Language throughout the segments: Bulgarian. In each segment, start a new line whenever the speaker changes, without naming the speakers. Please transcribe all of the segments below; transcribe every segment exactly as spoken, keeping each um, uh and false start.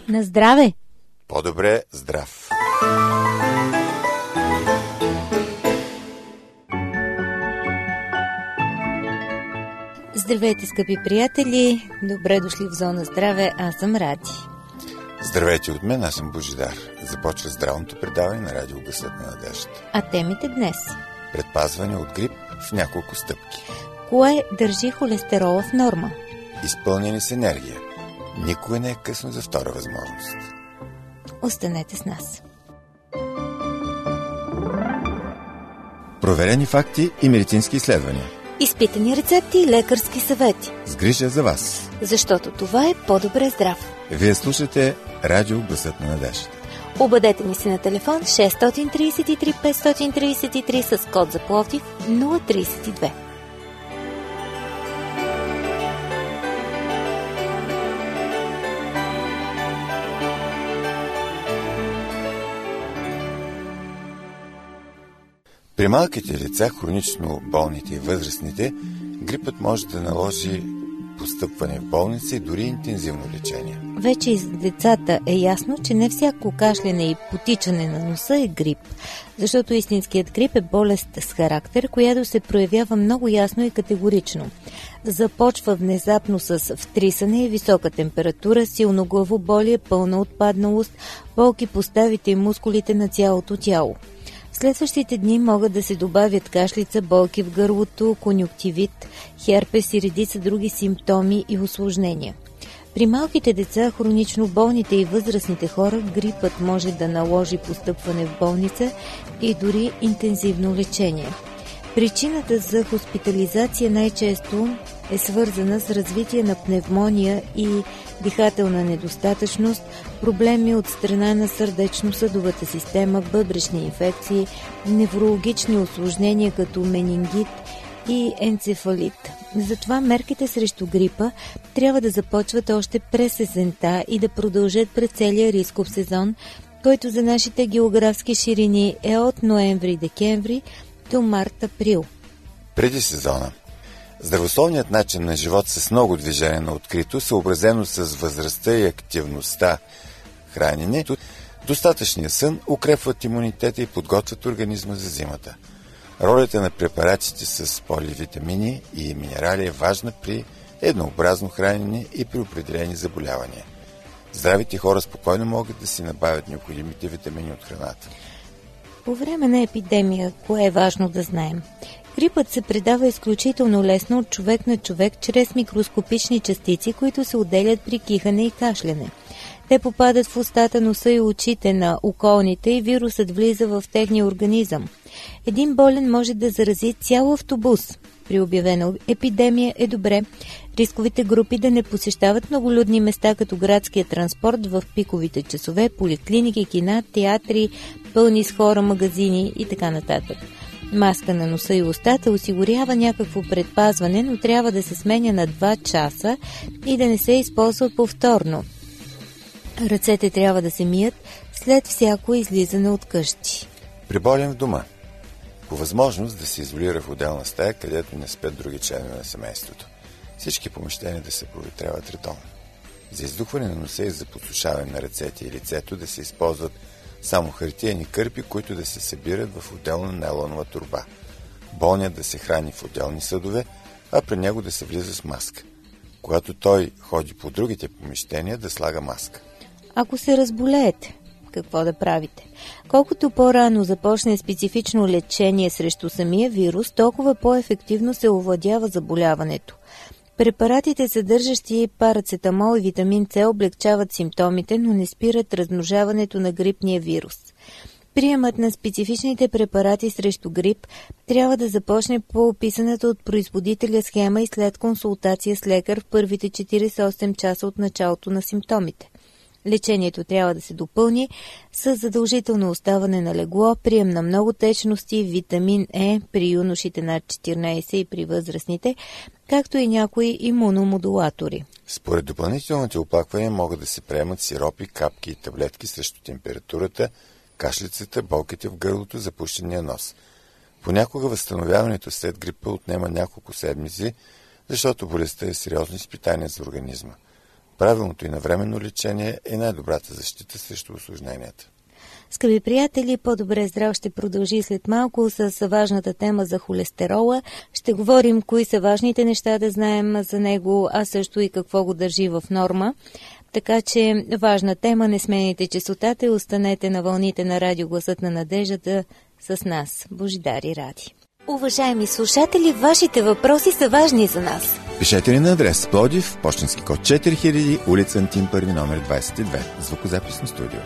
На здраве!
По-добре здрав!
Здравейте, скъпи приятели! Добре дошли в Зона Здраве, аз съм Ради.
Здравейте от мен, аз съм Божидар. Започва здравното предаване на Радио Гласът на надеждата.
А темите днес?
Предпазване от грип в няколко стъпки.
Кое държи холестерола в норма?
Изпълнени с енергия. Никога не е късно за втора възможност.
Останете с нас.
Проверени факти и медицински изследвания.
Изпитани рецепти и лекарски съвети.
С грижа за вас.
Защото това е по-добре здрав.
Вие слушате Радио Гласът на надеждата.
Обадете ни се на телефон шест три три пет три три с код за Пловдив нула три две.
При малките деца, хронично болните и възрастните, грипът може да наложи постъпване в болница и дори интензивно лечение.
Вече и за децата е ясно, че не всяко кашляне и потичане на носа е грип, защото истинският грип е болест с характер, която се проявява много ясно и категорично. Започва внезапно с втрисане и висока температура, силно главоболие, пълна отпадналост, болки по ставите и мускулите на цялото тяло. В следващите дни могат да се добавят кашлица, болки в гърлото, конюктивит, херпес и редица други симптоми и усложнения. При малките деца, хронично болните и възрастните хора, грипът може да наложи постъпване в болница и дори интензивно лечение. Причината за хоспитализация най-често е свързана с развитие на пневмония и дихателна недостатъчност, проблеми от страна на сърдечно-съдовата система, бъбречни инфекции, неврологични усложнения като менингит и енцефалит. Затова мерките срещу грипа трябва да започват още през есента и да продължат през целия рисков сезон, който за нашите географски ширини е от ноември-декември до март-април.
Преди сезона. Здравословният начин на живот с много движение на открито, съобразено с възрастта и активността хранене, достатъчния сън укрепват имунитета и подготвят организма за зимата. Ролята на препаратите с поливитамини и минерали е важна при еднообразно хранене и при определени заболявания. Здравите хора спокойно могат да си набавят необходимите витамини от храната.
По време на епидемия, кое е важно да знаем? Грипът се предава изключително лесно от човек на човек чрез микроскопични частици, които се отделят при кихане и кашляне. Те попадат в устата, носа и очите на околните и вирусът влиза в техния организъм. Един болен може да зарази цял автобус. При обявена епидемия е добре рисковите групи да не посещават многолюдни места като градския транспорт в пиковите часове, поликлиники, кина, театри, пълни с хора, магазини и така нататък. Маска на носа и устата осигурява някакво предпазване, но трябва да се сменя на два часа и да не се използва повторно. Ръцете трябва да се мият след всяко излизане от къщи.
При болен в дома. По възможност да се изолира в отделна стая, където не спят други членове на семейството. Всички помещения да се проветряват редовно. За издухване на носа и за подсушаване на ръцете и лицето да се използват само хартиени кърпи, които да се събират в отделна нейлонова торба. Болният да се храни в отделни съдове, а при него да се влиза с маска. Когато той ходи по другите помещения, да слага маска.
Ако се разболеете, какво да правите? Колкото по-рано започне специфично лечение срещу самия вирус, толкова по-ефективно се овладява заболяването. Препаратите, съдържащи парацетамол и витамин С, облегчават симптомите, но не спират размножаването на грипния вирус. Приемът на специфичните препарати срещу грип трябва да започне по описаната от производителя схема и след консултация с лекар в първите четиридесет и осем часа от началото на симптомите. Лечението трябва да се допълни с задължително оставане на легло, прием на много течности, витамин Е при юношите над четиринадесет и при възрастните, както и някои имуномодулатори.
Според допълнителните оплаквания могат да се приемат сиропи, капки и таблетки срещу температурата, кашлицата, болките в гърлото, запушения нос. Понякога възстановяването след грипа отнема няколко седмици, защото болестта е сериозно изпитание за организма. Правилното и навременно лечение е най-добрата защита срещу осложненията.
Скъпи приятели, По-добре здрав ще продължи след малко с важната тема за холестерола. Ще говорим кои са важните неща да знаем за него, а също и какво го държи в норма. Така че важна тема, не сменяйте честотата и останете на вълните на радио Гласът на надеждата с нас. Божидар и Ради. Уважаеми слушатели, вашите въпроси са важни за нас.
Пишете ни на адрес Пловдив, пощенски код четири хиляди, улица Антим първи, номер двадесет и две, звукозаписно студио.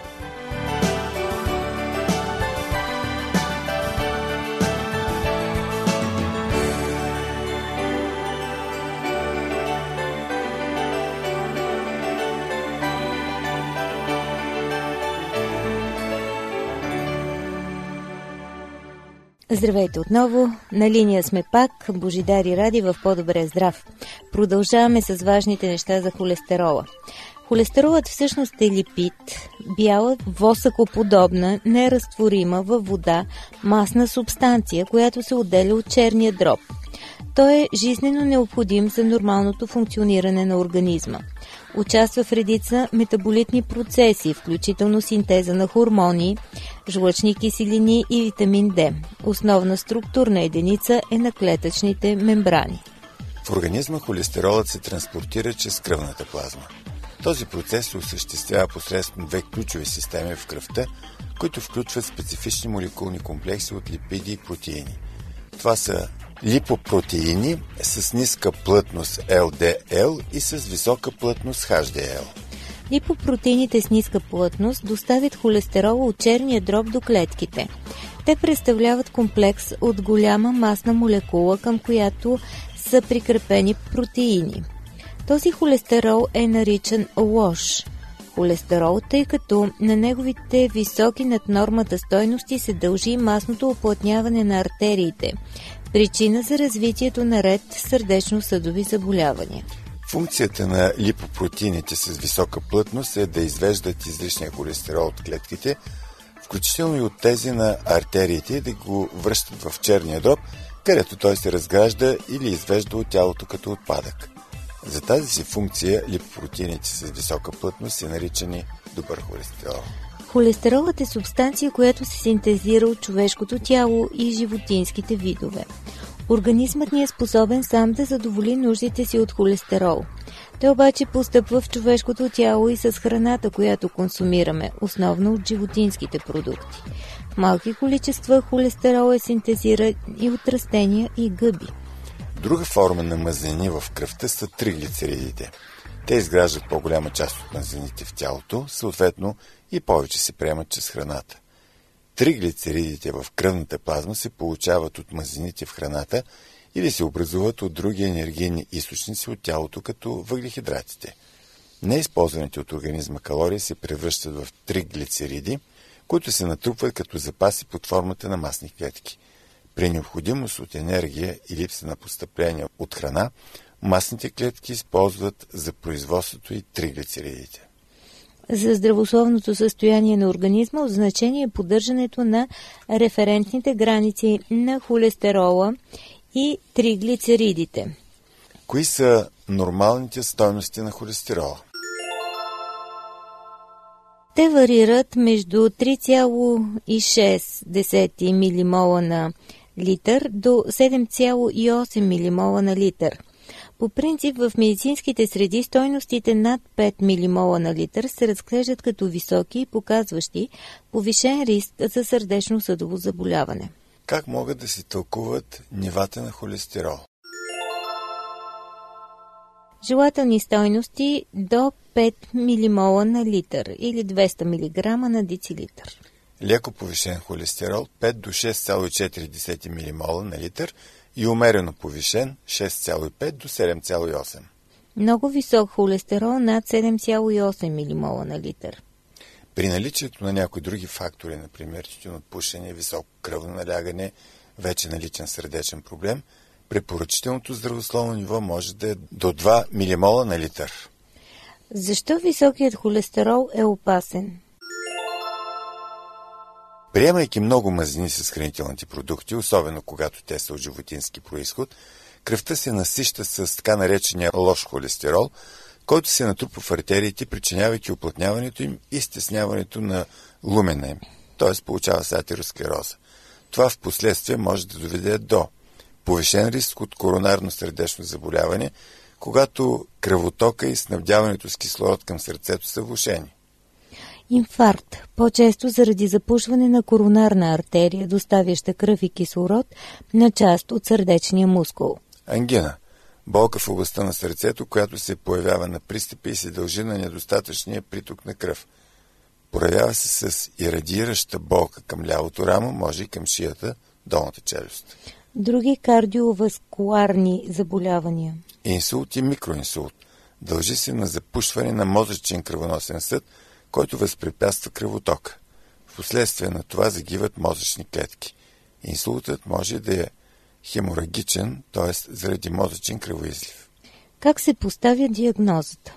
Здравейте отново, на линия сме пак, Божидар и Ради в По-добре здрав. Продължаваме с важните неща за холестерола. Холестеролът всъщност е липид, бяла, восъкоподобна, неразтворима във вода, масна субстанция, която се отделя от черния дроб. Той е жизнено необходим за нормалното функциониране на организма. Участва в редица метаболитни процеси, включително синтеза на хормони, жлъчни киселини и витамин Д. Основна структурна единица е на клетъчните мембрани.
В организма холестеролът се транспортира чрез кръвната плазма. Този процес се осъществява посредством две ключови системи в кръвта, които включват специфични молекулни комплекси от липиди и протеини. Това са липопротеини с ниска плътност Ел Ди Ел и с висока плътност Ейч Ди Ел.
Липопротеините с ниска плътност доставят холестерола от черния дроб до клетките. Те представляват комплекс от голяма масна молекула, към която са прикрепени протеини. Този холестерол е наричан лош холестерол, тъй като на неговите високи над нормата стойности се дължи масното уплътняване на артериите, причина за развитието на ред сърдечно-съдови заболявания.
Функцията на липопротеините с висока плътност е да извеждат излишния холестерол от клетките, включително и от тези на артериите, и да го връщат в черния дроб, където той се разгражда или извежда от тялото като отпадък. За тази си функция липопротеините с висока плътност са наричани добър холестерол.
Холестеролът е субстанция, която се синтезира от човешкото тяло и животинските видове. Организмът ни е способен сам да задоволи нуждите си от холестерол. Той обаче постъпва в човешкото тяло и с храната, която консумираме, основно от животинските продукти. В малки количества холестерол е синтезиран и от растения и гъби.
Друга форма на мазнини в кръвта са триглицеридите. Те изграждат по-голяма част от мазнините в тялото, съответно и повече се приемат чрез храната. Триглицеридите в кръвната плазма се получават от мазнините в храната или се образуват от други енергийни източници от тялото, като въглехидратите. Неизползваните от организма калории се превръщат в триглицериди, които се натрупват като запаси под формата на масни клетки. При необходимост от енергия и липса на постъпления от храна, масните клетки използват за производството и триглицеридите.
За здравословното състояние на организма от значение е поддържането на референтните граници на холестерола и триглицеридите.
Кои са нормалните стойности на холестерола?
Те варират между три цяло и шест милимола на литър до седем цяло и осем милимола на литър. По принцип в медицинските среди стойностите над пет милимола на литър се разглеждат като високи и показващи повишен риск за сърдечно-съдово заболяване.
Как могат да се тълкуват нивата на холестерол?
Желателни стойности до пет милимола на литър или двеста милиграма на децилитър.
Леко повишен холестерол пет до шест цяло и четири милимола на литър и умерено повишен шест цяло и пет до седем цяло и осем.
Много висок холестерол над седем цяло и осем милимола на литър.
При наличието на някои други фактори, например тютюнопушене, високо кръвно налягане, вече наличен сърдечен проблем, препоръчителното здравословно ниво може да е до два милимола на литър.
Защо високият холестерол е опасен?
Приемайки много мазнини с хранителните продукти, особено когато те са от животински происход, кръвта се насища с така наречения лош холестерол, който се натрупва в артериите, причинявайки уплътняването им и стесняването на лумена им, т.е. получава се атеросклероза. Това в последствие може да доведе до повишен риск от коронарно сърдечно заболяване, когато кръвотока и снабдяването с кислород към сърцето са влошени.
Инфаркт, по-често заради запушване на коронарна артерия, доставяща кръв и кислород на част от сърдечния мускул.
Ангина, болка в областта на сърцето, която се появява на пристъпи и се дължи на недостатъчния приток на кръв. Проявява се с ирадиираща болка към лявото рамо, може и към шията, долната челюст.
Други кардиоваскуларни заболявания.
Инсулт и микроинсулт. Дължи се на запушване на мозъчен кръвоносен съд, който възпрепятства кръвотока. Впоследствие на това загиват мозъчни клетки. Инсултът може да е хеморагичен, т.е. заради мозъчен кръвоизлив.
Как се поставя диагнозата?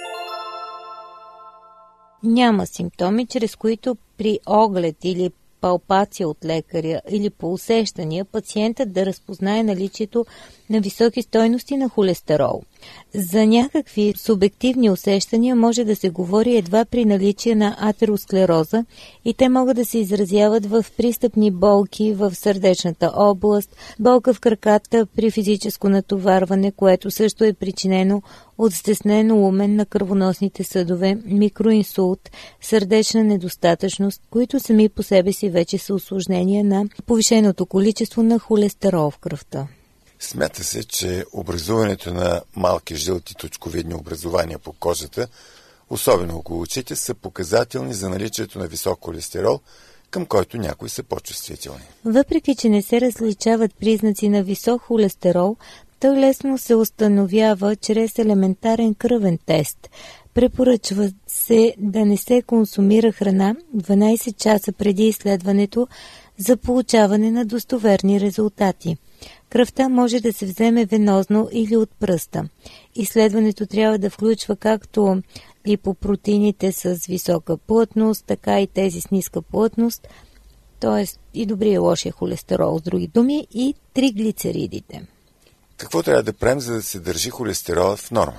Няма симптоми, чрез които при оглед или палпация от лекаря или по усещания пациентът да разпознае наличието на високи стойности на холестерол. За някакви субективни усещания може да се говори едва при наличие на атеросклероза и те могат да се изразяват в пристъпни болки в сърдечната област, болка в краката при физическо натоварване, което също е причинено от стеснено лумен на кръвоносните съдове, микроинсулт, сърдечна недостатъчност, които сами по себе си вече са усложнения на повишеното количество на холестерол в кръвта.
Смята се, че образуването на малки жълти точковидни образования по кожата, особено около очите, са показателни за наличието на висок холестерол, към който някои са по-чувствителни.
Въпреки че не се различават признаци на висок холестерол, той лесно се установява чрез елементарен кръвен тест. Препоръчва се да не се консумира храна дванайсет часа преди изследването за получаване на достоверни резултати. Кръвта може да се вземе венозно или от пръста. Изследването трябва да включва както липопротеините с висока плътност, така и тези с ниска плътност, т.е. и добрия и лошия холестерол, с други думи, и триглицеридите.
Какво трябва да правим, за да се държи холестерола в норма?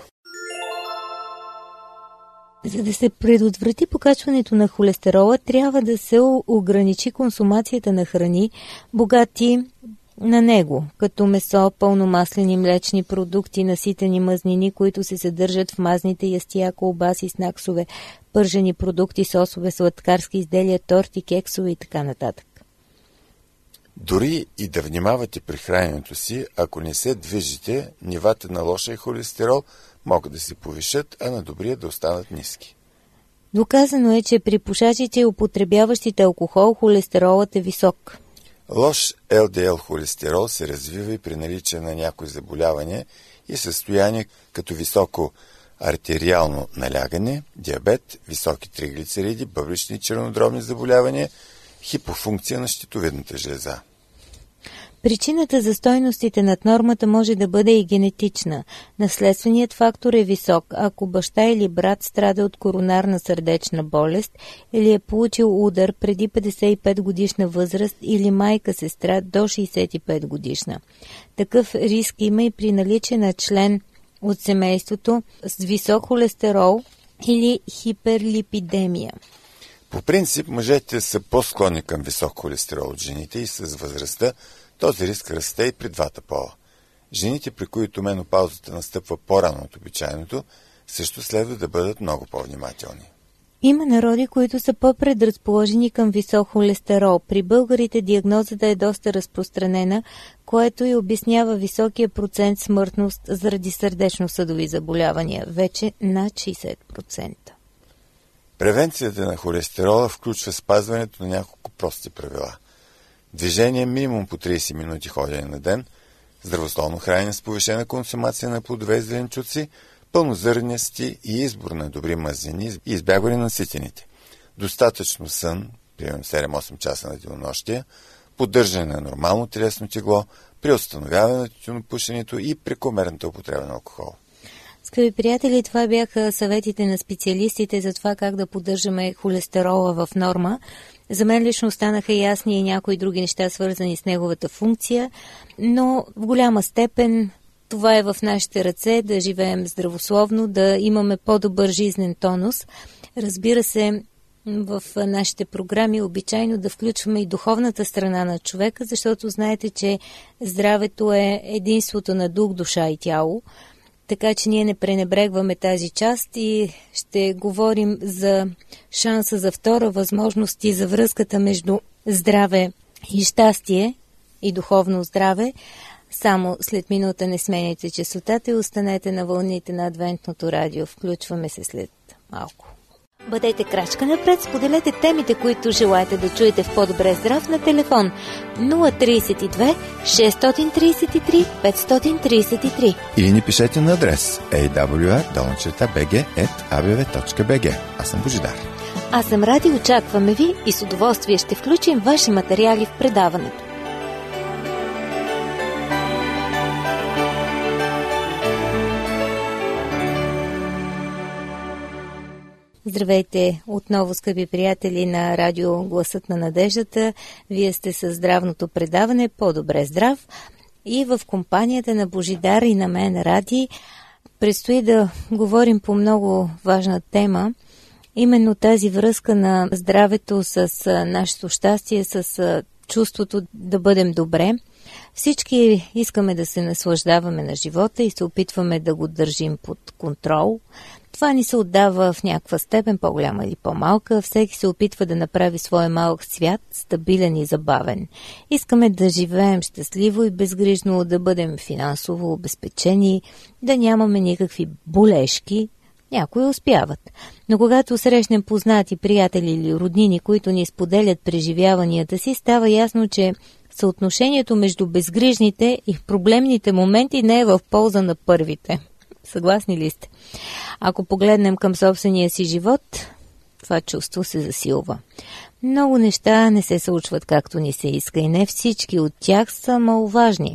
За да се предотврати покачването на холестерола, трябва да се ограничи консумацията на храни, богати на него, като месо, пълномаслени млечни продукти, наситени мазнини, които се съдържат в мазните ястия, колбаси, снаксове, пържени продукти, сосове, сладкарски изделия, торти, кексове и така нататък.
Дори и да внимавате при храненето си, ако не се движите, нивата на лошия холестерол могат да се повишат, а на добрия да останат ниски.
Доказано е, че при пушачите и употребяващите алкохол холестеролът е висок.
Лош Ел Ди Ел холестерол се развива и при наличие на някои заболявания и състояние като високо артериално налягане, диабет, високи триглицериди, бъбречни чернодробни заболявания, хипофункция на щитовидната жлеза.
Причината за стойностите над нормата може да бъде и генетична. Наследственият фактор е висок, ако баща или брат страда от коронарна сърдечна болест или е получил удар преди петдесет и пет годишна възраст или майка-сестра до шейсет и пет годишна. Такъв риск има и при наличие на член от семейството с висок холестерол или хиперлипидемия.
По принцип, мъжете са по-склонни към висок холестерол от жените и с възрастта този риск расте и при двата пола. Жените, при които менопаузата настъпва по-рано от обичайното, също следва да бъдат много по-внимателни.
Има народи, които са по-предразположени към висок холестерол. При българите диагнозата е доста разпространена, което и обяснява високия процент смъртност заради сърдечно-съдови заболявания, вече над шейсет процента.
Превенцията на холестерола включва спазването на няколко прости правила. Движение минимум по трийсет минути ходене на ден, здравословно хранене с повишена консумация на плодове и зеленчуци, пълнозърнести и избор на добри мазнини и избягване на ситените. Достатъчно сън, примерно седем-осем часа на денонощие, поддържане на нормално телесно тегло, при установяване на тютюнопушенето и прекомерната употреба на алкохол.
Скъпи приятели, това бяха съветите на специалистите за това как да поддържаме холестерола в норма. За мен лично останаха ясни и някои други неща, свързани с неговата функция, но в голяма степен Това е в нашите ръце, да живеем здравословно, да имаме по-добър жизнен тонус. Разбира се, в нашите програми обичайно да включваме и духовната страна на човека, защото знаете, че здравето е единството на дух, душа и тяло. Така че ние не пренебрегваме тази част и ще говорим за шанса за втора възможност и за връзката между здраве и щастие и духовно здраве. Само след минута не сменяйте честотата и останете на вълните на Адвентното радио. Включваме се след малко. Бъдете крачка напред, споделете темите, които желаете да чуете в По-добре здрав на телефон нула три две шест три три пет три три.
Или ни пишете на адрес ей дабъл ю ар долна би джи ет а бе ве точка би джи. Аз съм Божидар.
Аз съм Ради, очакваме ви и с удоволствие ще включим ваши материали в предаването. Здравейте отново, скъпи приятели на радио Гласът на надеждата. Вие сте със здравното предаване По-добре здрав и в компанията на Божидар и на мен, Ради, предстои да говорим по много важна тема. Именно тази връзка на здравето с нашето щастие, с чувството да бъдем добре. Всички искаме да се наслаждаваме на живота и се опитваме да го държим под контрол. Това ни се отдава в някаква степен, по-голяма или по-малка. Всеки се опитва да направи своя малък свят стабилен и забавен. Искаме да живеем щастливо и безгрижно, да бъдем финансово обезпечени, да нямаме никакви болешки. Някои успяват. Но когато срещнем познати приятели или роднини, които ни споделят преживяванията си, става ясно, че съотношението между безгрижните и проблемните моменти не е в полза на първите. Съгласни ли сте? Ако погледнем към собствения си живот, това чувство се засилва. Много неща не се случват както ни се иска и не всички от тях са маловажни.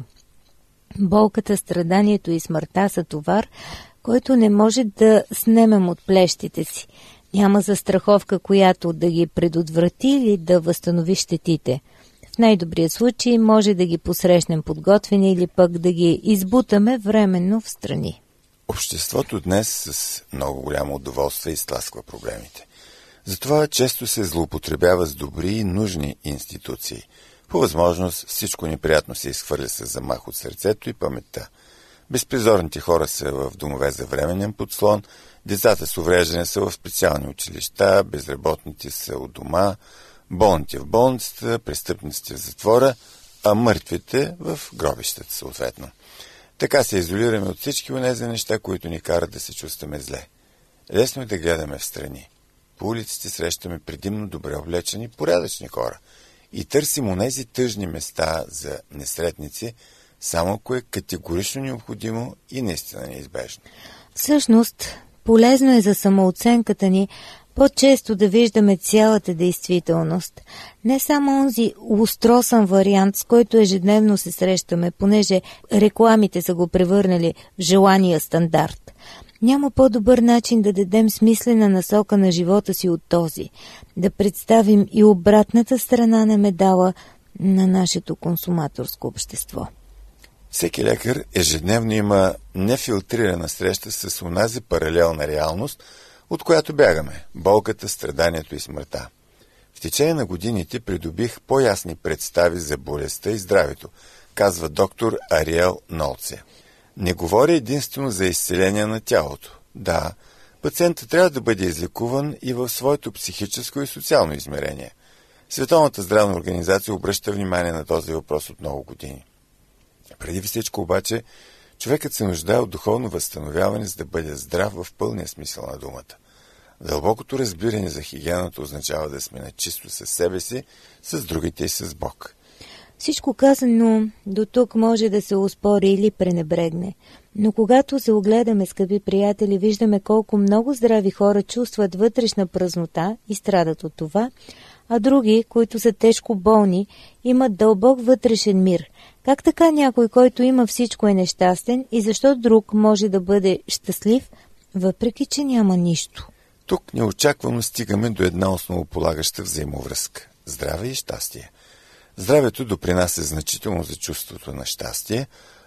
Болката, страданието и смъртта са товар, който не може да снемем от плещите си. Няма застраховка, която да ги предотврати или да възстанови щетите. В най-добрия случай може да ги посрещнем подготвени или пък да ги избутаме временно в страни.
Обществото днес с много голямо удоволствие изтласква проблемите. Затова често се злоупотребява с добри и нужни институции. По възможност всичко неприятно се изхвърля с замах от сърцето и паметта. Безпризорните хора са в домове за временен подслон, децата с увреждане са в специални училища, безработните са у дома, болните в болницата, престъпниците в затвора, а мъртвите в гробищата съответно. Така се изолираме от всички онези неща, които ни карат да се чувстваме зле. Лесно е да гледаме в страни. По улиците срещаме предимно добре облечени, порядъчни хора и търсим онези тъжни места за несретници, само ако е категорично необходимо и наистина неизбежно.
Всъщност, полезно е за самооценката ни по-често да виждаме цялата действителност. Не само онзи устросан вариант, с който ежедневно се срещаме, понеже рекламите са го превърнали в желания стандарт. Няма по-добър начин да дадем смислена насока на живота си от този. Да представим и обратната страна на медала на нашето консуматорско общество.
Всеки лекар ежедневно има нефилтрирана среща с онази паралелна реалност, от която бягаме – болката, страданието и смъртта. В течение на годините придобих по-ясни представи за болестта и здравето, казва доктор Ариел Нолце. Не говоря единствено за изцеление на тялото. Да, пациентът трябва да бъде излекуван и в своето психическо и социално измерение. Световната здравна организация обръща внимание на този въпрос от много години. Преди всичко обаче, човекът се нуждае от духовно възстановяване, за да бъде здрав в пълния смисъл на думата. Дълбокото разбиране за хигиената означава да сме начисто със себе си, с другите и с Бог.
Всичко казано до тук може да се успори или пренебрегне. Но когато се огледаме, скъпи приятели, виждаме колко много здрави хора чувстват вътрешна празнота и страдат от това, а други, които са тежко болни, имат дълбок вътрешен мир. Как така някой, който има всичко, е нещастен и защо друг може да бъде щастлив, въпреки че няма нищо?
Тук неочаквано стигаме до една основополагаща взаимовръзка – здраве и щастие. Здравето допринася значително за чувството на щастие,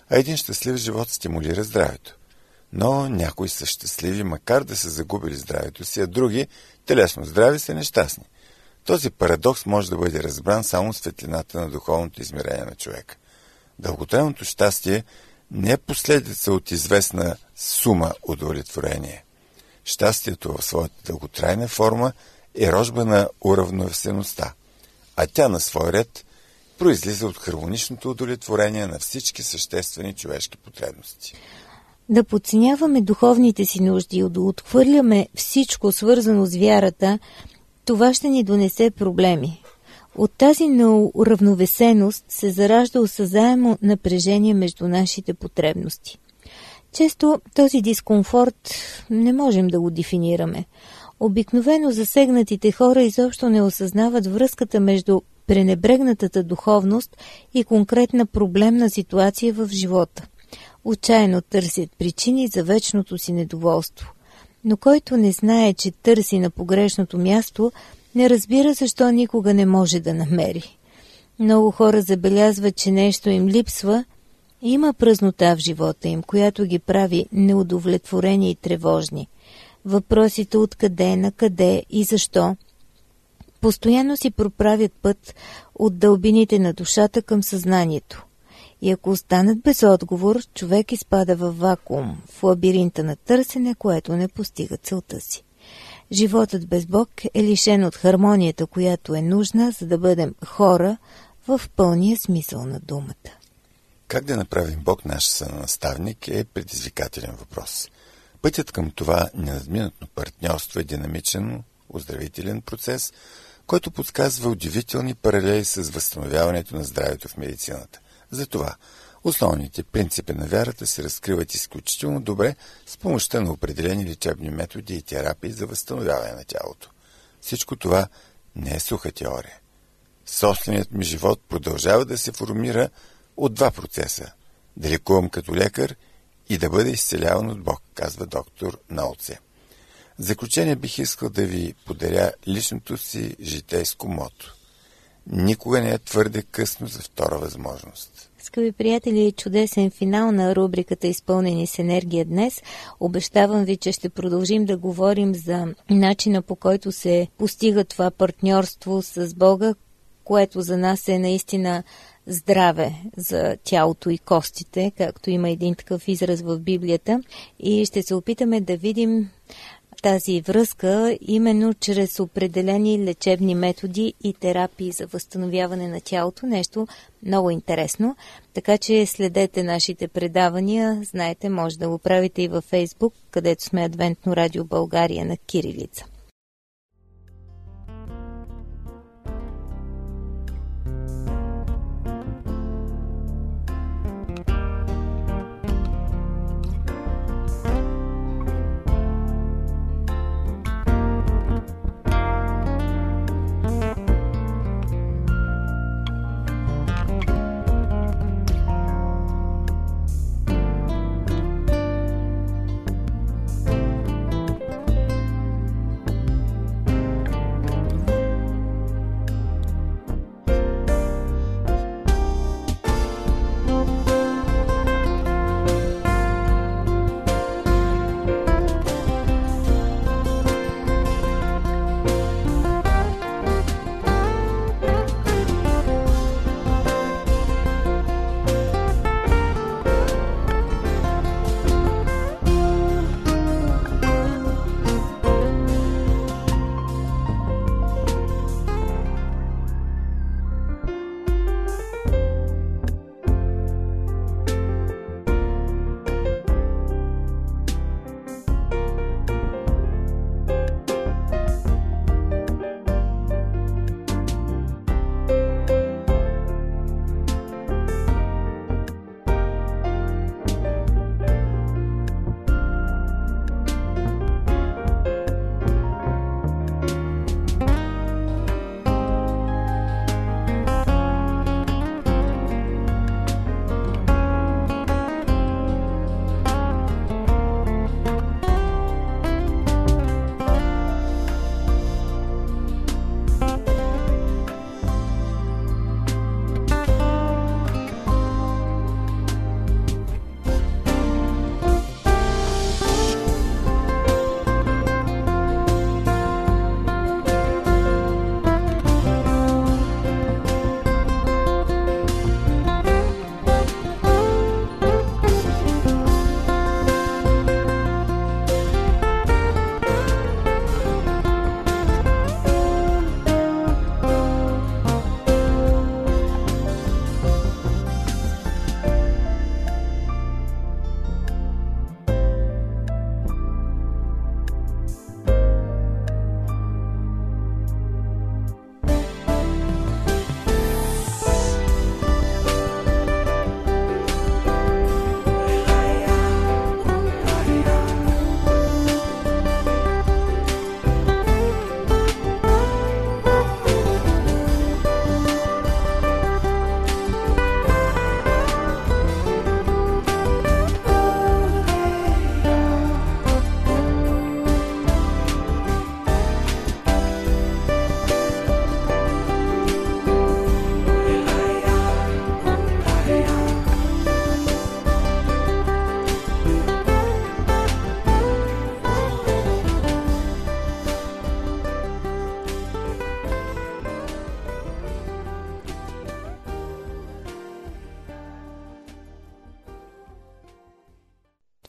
А един щастлив живот стимулира здравето. Но някои са щастливи, макар да са загубили здравето си, а други, телесно здрави, са нещастни. Този парадокс може да бъде разбран само в светлината на духовното измерение на човека. Дълготрайното щастие не е последица от известна сума удовлетворение. Щастието в своята дълготрайна форма е рожба на уравновесеността, а тя на свой ред произлиза от хармоничното удовлетворение на всички съществени човешки потребности.
Да подценяваме духовните си нужди и да отхвърляме всичко свързано с вярата, това ще ни донесе проблеми. От тази неуравновесеност се заражда осъзаемо напрежение между нашите потребности. Често този дискомфорт не можем да го дефинираме. Обикновено засегнатите хора изобщо не осъзнават връзката между пренебрегнатата духовност и конкретна проблемна ситуация в живота. Отчаяно търсят причини за вечното си недоволство. Но който не знае, че търси на погрешното място, не разбира защо никога не може да намери. Много хора забелязват, че нещо им липсва и има празнота в живота им, която ги прави неудовлетворени и тревожни. Въпросите откъде, на къде и защо постоянно си проправят път от дълбините на душата към съзнанието. И ако останат без отговор, човек изпада във вакуум, в лабиринта на търсене, което не постига целта си. Животът без Бог е лишен от хармонията, която е нужна, за да бъдем хора в пълния смисъл на думата.
Как да направим Бог наш сънаставник е предизвикателен въпрос. Пътят към това ненадминато партньорство е динамичен, оздравителен процес, който подсказва удивителни паралели с възстановяването на здравето в медицината. Затова основните принципи на вярата се разкриват изключително добре с помощта на определени лечебни методи и терапии за възстановяване на тялото. Всичко това не е суха теория. Собственият ми живот продължава да се формира от два процеса – да лекувам като лекар и да бъда изцеляван от Бог, казва доктор Наоце. В заключение бих искал да ви подаря личното си житейско мото. Никога не е твърде късно за втора възможност.
Скъпи приятели, чудесен финал на рубриката "Изпълнени с енергия" днес. Обещавам ви, че ще продължим да говорим за начина, по който се постига това партньорство с Бога, което за нас е наистина здраве за тялото и костите, както има един такъв израз в Библията. И ще се опитаме да видим тази връзка именно чрез определени лечебни методи и терапии за възстановяване на тялото. Нещо много интересно. Така че следете нашите предавания. Знаете, може да го правите и във Фейсбук, където сме Адвентно радио България на кирилица.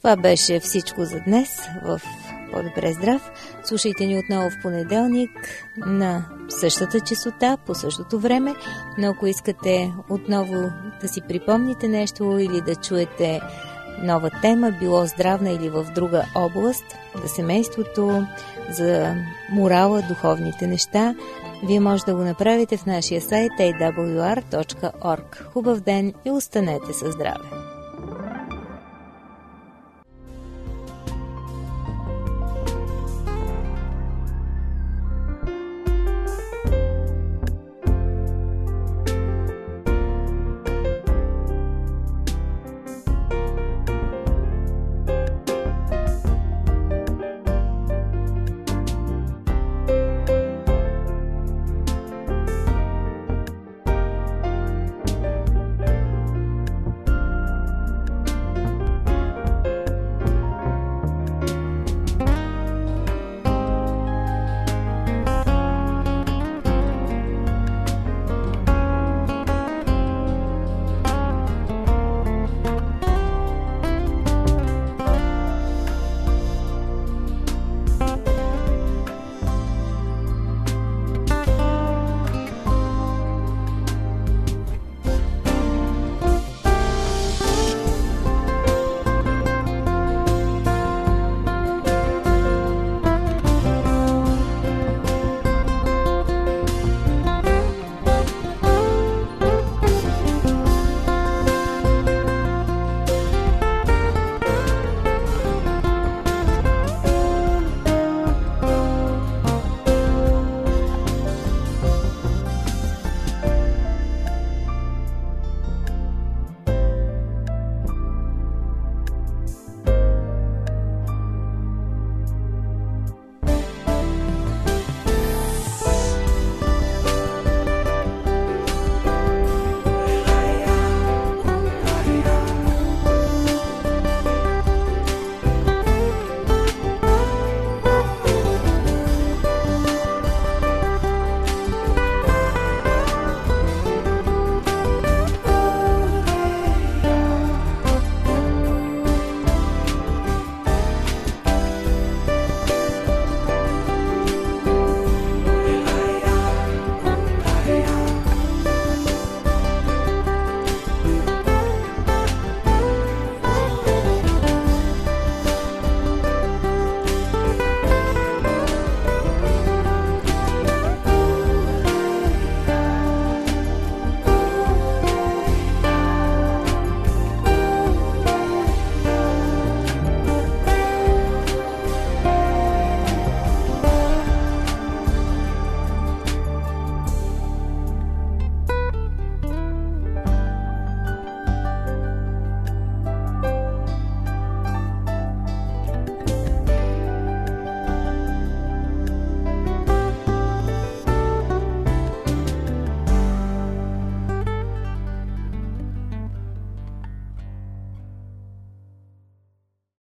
Това беше всичко за днес в По-добре здрав. Слушайте ни отново в понеделник на същата честота, по същото време, но ако искате отново да си припомните нещо или да чуете нова тема, било здравна или в друга област, за семейството, за морала, духовните неща, вие може да го направите в нашия сайт ей дабъл ю ар точка орг. Хубав ден и останете със здраве!